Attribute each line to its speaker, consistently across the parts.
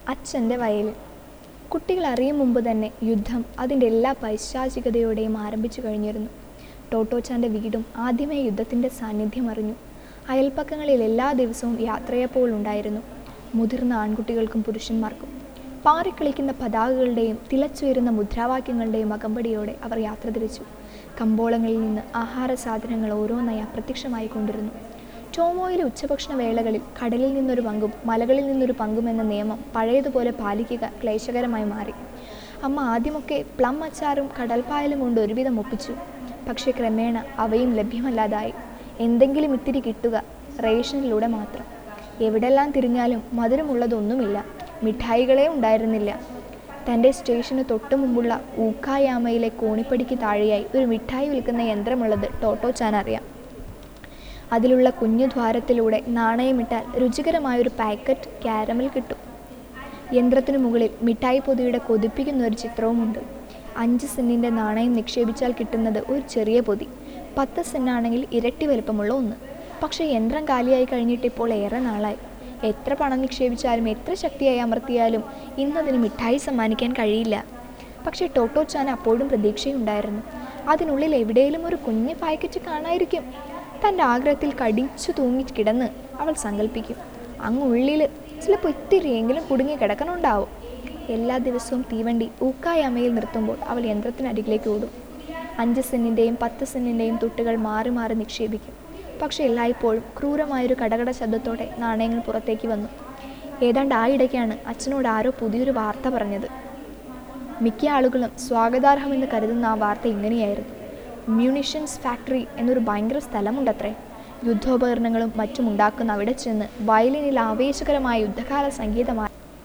Speaker 1: അച്ഛൻ്റെ വയലിൽ. കുട്ടികൾ അറിയും മുമ്പ് തന്നെ യുദ്ധം അതിൻ്റെ എല്ലാ പൈശാചികതയോടെയും ആരംഭിച്ചു കഴിഞ്ഞിരുന്നു. ടോട്ടോച്ചാൻ്റെ വീടും ആദ്യമേ യുദ്ധത്തിൻ്റെ സാന്നിധ്യം അറിഞ്ഞു. അയൽപ്പക്കങ്ങളിൽ എല്ലാ ദിവസവും യാത്രയപ്പോൾ ഉണ്ടായിരുന്നു. മുതിർന്ന ആൺകുട്ടികൾക്കും പുരുഷന്മാർക്കും പാറിക്കളിക്കുന്ന പതാകകളുടെയും തിളച്ചുയരുന്ന മുദ്രാവാക്യങ്ങളുടെയും അകമ്പടിയോടെ അവർ യാത്ര തിരിച്ചു. കമ്പോളങ്ങളിൽ നിന്ന് ആഹാര സാധനങ്ങൾ ഓരോന്നായി അപ്രത്യക്ഷമായി കൊണ്ടിരുന്നു. ടോമോയിലെ ഉച്ചഭക്ഷണ വേളകളിൽ കടലിൽ നിന്നൊരു പങ്കും മലകളിൽ നിന്നൊരു പങ്കും എന്ന നിയമം പഴയതുപോലെ പാലിക്കുക ക്ലേശകരമായി മാറി. അമ്മ ആദ്യമൊക്കെ പ്ലം അച്ചാറും കടൽപ്പായലും കൊണ്ട് ഒരുവിധം ഒപ്പിച്ചു. പക്ഷേ ക്രമേണ അവയും ലഭ്യമല്ലാതായി. എന്തെങ്കിലും ഇത്തിരി കിട്ടുക റേഷനിലൂടെ മാത്രം. എവിടെല്ലാം തിരിഞ്ഞാലും മധുരമുള്ളതൊന്നുമില്ല. മിഠായികളെ ഉണ്ടായിരുന്നില്ല. തൻ്റെ സ്റ്റേഷന് തൊട്ടു മുമ്പുള്ള ഊക്കായാമയിലെ കോണിപ്പടിക്ക് താഴെയായി ഒരു മിഠായി വിൽക്കുന്ന യന്ത്രമുള്ളത് ടോട്ടോച്ചാൻ അറിയാം. അതിലുള്ള കുഞ്ഞു ദ്വാരത്തിലൂടെ നാണയമിട്ടാൽ രുചികരമായൊരു പാക്കറ്റ് കാരമൽ കിട്ടും. യന്ത്രത്തിനു മുകളിൽ മിഠായി പൊതിയുടെ കൊതിപ്പിക്കുന്ന ഒരു ചിത്രവുമുണ്ട്. 5 സെൻറ്റിൻ്റെ നാണയം നിക്ഷേപിച്ചാൽ കിട്ടുന്നത് ഒരു ചെറിയ പൊതി. 10 സെൻറ്റാണെങ്കിൽ ഇരട്ടി വലുപ്പമുള്ള ഒന്ന്. പക്ഷേ യന്ത്രം കാലിയായി കഴിഞ്ഞിട്ടിപ്പോൾ ഏറെ നാളായി. എത്ര പണം നിക്ഷേപിച്ചാലും എത്ര ശക്തിയായി അമർത്തിയാലും ഇന്നതിന് മിഠായി സമ്മാനിക്കാൻ കഴിയില്ല. പക്ഷേ ടോട്ടോച്ചാൻ അപ്പോഴും പ്രതീക്ഷയുണ്ടായിരുന്നു. അതിനുള്ളിൽ എവിടെയും ഒരു കുഞ്ഞ് പാക്കറ്റ് കാണായിരിക്കും. തൻ്റെ ആഗ്രഹത്തിൽ കടിച്ചു തൂങ്ങി കിടന്ന് അവൾ സങ്കല്പിക്കും. അങ്ങുള്ളിൽ ചിലപ്പോൾ ഇത്തിരിയെങ്കിലും കുടുങ്ങി കിടക്കണുണ്ടാവും. എല്ലാ ദിവസവും തീവണ്ടി ഊക്കായമ്മയിൽ നിർത്തുമ്പോൾ അവൾ യന്ത്രത്തിനടിയിലേക്ക് ഓടും. 5 സെൻറ്റിൻ്റെയും 10 സെൻറ്റിൻ്റെയും തുട്ടുകൾ മാറി മാറി നിക്ഷേപിക്കും. പക്ഷേ എല്ലായ്പ്പോഴും ക്രൂരമായൊരു കടകട ശബ്ദത്തോടെ നാണയങ്ങൾ പുറത്തേക്ക് വന്നു. ഏതാണ്ട് ആ ഇടയ്ക്കാണ് അച്ഛനോട് ആരോ പുതിയൊരു വാർത്ത പറഞ്ഞത്. മിക്ക ആളുകളും സ്വാഗതാർഹമെന്ന് കരുതുന്ന ആ വാർത്ത ഇങ്ങനെയായിരുന്നു: മ്യൂണിഷൻസ് ഫാക്ടറി എന്നൊരു ഭയങ്കര സ്ഥലമുണ്ടത്രേ. യുദ്ധോപകരണങ്ങളും മറ്റും ഉണ്ടാക്കുന്ന അവിടെ ചെന്ന് വയലിനിൽ ആവേശകരമായ യുദ്ധകാല സംഗീതമായി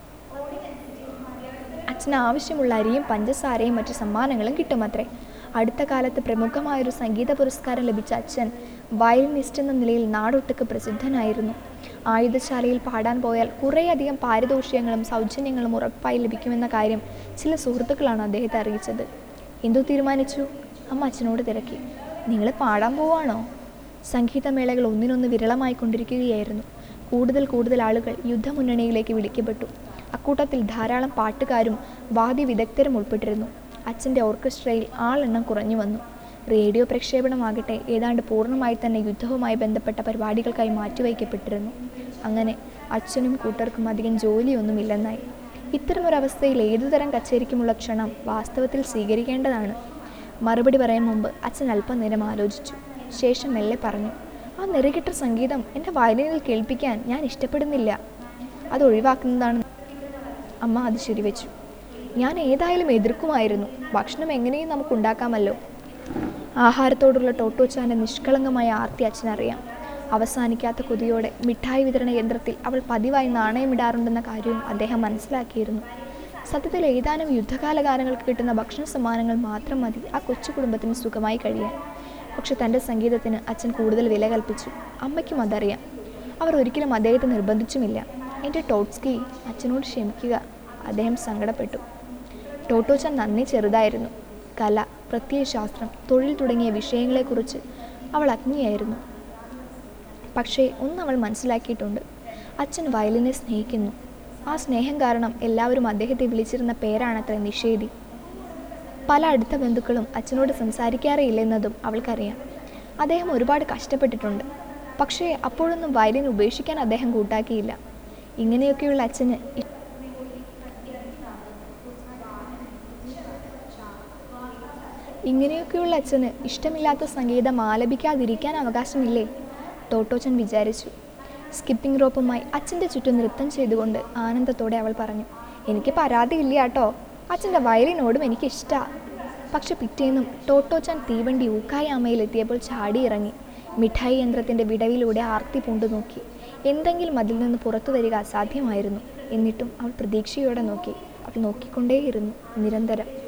Speaker 1: അച്ഛന് ആവശ്യമുള്ള അരിയും പഞ്ചസാരയും മറ്റു സമ്മാനങ്ങളും കിട്ടുമത്രേ. അടുത്ത കാലത്ത് പ്രമുഖമായൊരു സംഗീത പുരസ്കാരം ലഭിച്ച അച്ഛൻ വയലിനിസ്റ്റ് എന്ന നിലയിൽ നാടൊട്ടുക്ക് പ്രസിദ്ധനായിരുന്നു. ആയുധശാലയിൽ പാടാൻ പോയാൽ കുറേയധികം പാരിതോഷികങ്ങളും സൗജന്യങ്ങളും ഉറപ്പായി ലഭിക്കുമെന്ന കാര്യം ചില സുഹൃത്തുക്കളാണ് അദ്ദേഹത്തെ അറിയിച്ചത്. എന്തു തീരുമാനിച്ചു? അമ്മ അച്ഛനോട് തിരക്കി. നിങ്ങൾ പാടാൻ പോവാണോ? സംഗീതമേളകൾ ഒന്നിനൊന്ന് വിരളമായിക്കൊണ്ടിരിക്കുകയായിരുന്നു. കൂടുതൽ ആളുകൾ യുദ്ധമുന്നണിയിലേക്ക് വിളിക്കപ്പെട്ടു. അക്കൂട്ടത്തിൽ ധാരാളം പാട്ടുകാരും വാദ്യവിദഗ്ധരും ഉൾപ്പെട്ടിരുന്നു. അച്ഛൻ്റെ ഓർക്കസ്ട്രയിൽ ആളെണ്ണം കുറഞ്ഞു വന്നു. റേഡിയോ പ്രക്ഷേപണമാകട്ടെ ഏതാണ്ട് പൂർണ്ണമായി തന്നെ യുദ്ധവുമായി ബന്ധപ്പെട്ട പരിപാടികൾക്കായി മാറ്റിവയ്ക്കപ്പെട്ടിരുന്നു. അങ്ങനെ അച്ഛനും കൂട്ടർക്കും അധികം ജോലിയൊന്നുമില്ലെന്നായി. ഇത്തരമൊരവസ്ഥയിൽ ഏതുതരം കച്ചേരിക്കുമുള്ള ക്ഷണം വാസ്തവത്തിൽ സ്വീകരിക്കേണ്ടതാണ്. മറുപടി പറയാൻ മുമ്പ് അച്ഛൻ അല്പനേരം ആലോചിച്ചു. ശേഷം മെല്ലെ പറഞ്ഞു: ആ നെറുകെട്ട സംഗീതം എൻ്റെ വയലിനിൽ കേൾപ്പിക്കാൻ ഞാൻ ഇഷ്ടപ്പെടുന്നില്ല. അത് ഒഴിവാക്കുന്നതാണ്. അമ്മ അത് ശരിവെച്ചു. ഞാൻ ഏതായാലും എതിർക്കുമായിരുന്നു. ഭക്ഷണം എങ്ങനെയും നമുക്ക് ഉണ്ടാക്കാമല്ലോ. ആഹാരത്തോടുള്ള ടോട്ടോച്ചാൻ്റെ നിഷ്കളങ്കമായ ആർത്തി അച്ഛനറിയാം. അവസാനിക്കാത്ത കൊതിയോടെ മിഠായി വിതരണ യന്ത്രത്തിൽ അവൾ പതിവായി നാണയമിടാറുണ്ടെന്ന കാര്യവും അദ്ദേഹം മനസ്സിലാക്കിയിരുന്നു. സത്യത്തിൽ ഏതാനും യുദ്ധകാല ഗാനങ്ങൾക്ക് കിട്ടുന്ന ഭക്ഷണ സമ്മാനങ്ങൾ മാത്രം മതി ആ കൊച്ചു കുടുംബത്തിന് സുഖമായി കഴിയാൻ. പക്ഷെ തൻ്റെ സംഗീതത്തിന് അച്ഛൻ കൂടുതൽ വില കൽപ്പിച്ചു. അമ്മയ്ക്കും അതറിയാം. അവർ ഒരിക്കലും അദ്ദേഹത്തെ നിർബന്ധിച്ചുമില്ല. എൻ്റെ ടോട്സ്കി, അച്ഛനോട് ക്ഷമിക്കുക. അദ്ദേഹം സങ്കടപ്പെട്ടു. ടോട്ടോച്ചാൻ നന്നേ ചെറുതായിരുന്നു. കല, പ്രത്യയശാസ്ത്രം, തൊഴിൽ തുടങ്ങിയ വിഷയങ്ങളെക്കുറിച്ച് അവൾ അജ്ഞയായിരുന്നു. പക്ഷേ ഒന്നവൾ മനസ്സിലാക്കിയിട്ടുണ്ട്: അച്ഛൻ വയലിനെ സ്നേഹിക്കുന്നു. ആ സ്നേഹം കാരണം എല്ലാവരും അദ്ദേഹത്തെ വിളിച്ചിരുന്ന പേരാണത്രേ നിഷേധി. പല അടുത്ത ബന്ധുക്കളും അച്ഛനോട് സംസാരിക്കാറേയില്ലെന്നതും അവൾക്കറിയാം. അദ്ദേഹം ഒരുപാട് കഷ്ടപ്പെട്ടിട്ടുണ്ട്. പക്ഷേ അപ്പോഴൊന്നും വയലിൻ ഉപേക്ഷിക്കാൻ അദ്ദേഹം കൂട്ടാക്കിയില്ല. ഇങ്ങനെയൊക്കെയുള്ള അച്ഛന് ഇഷ്ടമില്ലാത്ത സംഗീതം ആലപിക്കാതിരിക്കാൻ അവകാശമില്ലേ? ടോട്ടോച്ചൻ വിചാരിച്ചു. സ്കിപ്പിംഗ് റോപ്പുമായി അച്ഛൻ്റെ ചുറ്റും നൃത്തം ചെയ്തുകൊണ്ട് ആനന്ദത്തോടെ അവൾ പറഞ്ഞു: എനിക്ക് പരാതിയില്ല കേട്ടോ. അച്ഛൻ്റെ വയലിനോടും എനിക്കിഷ്ടമാണ്. പക്ഷെ പിറ്റേന്നും ടോട്ടോച്ചാൻ തീവണ്ടി ഊക്കായാമയിലെത്തിയപ്പോൾ ചാടിയിറങ്ങി. മിഠായി യന്ത്രത്തിൻ്റെ വിടവിലൂടെ ആർത്തി പൂണ്ടു നോക്കി. എന്തെങ്കിലും അതിൽ നിന്ന് പുറത്തു വരിക അസാധ്യമായിരുന്നു. എന്നിട്ടും അവൾ പ്രതീക്ഷയോടെ നോക്കി. അവൾ നോക്കിക്കൊണ്ടേയിരുന്നു നിരന്തരം.